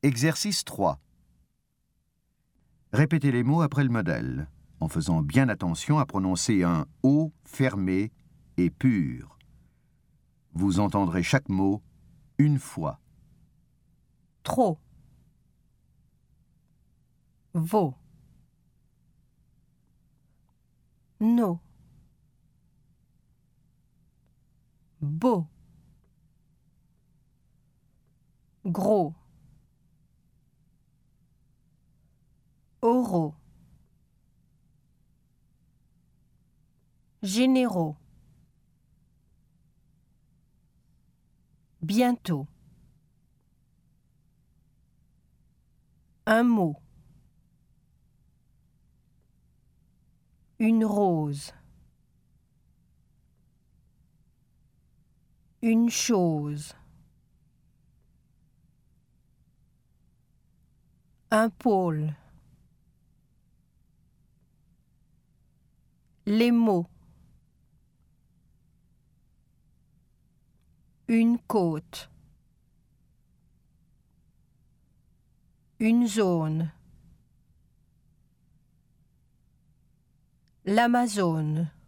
Exercice 3. Répétez les mots après le modèle, en faisant bien attention à prononcer un O fermé et pur. Vous entendrez chaque mot une fois. Trop. Vaut. No. Beau. Gros. Oraux. Généraux. Bientôt. Un mot. Une rose. Une chose. Un pôle. Les mots. Une côte. Une zone. L'Amazone.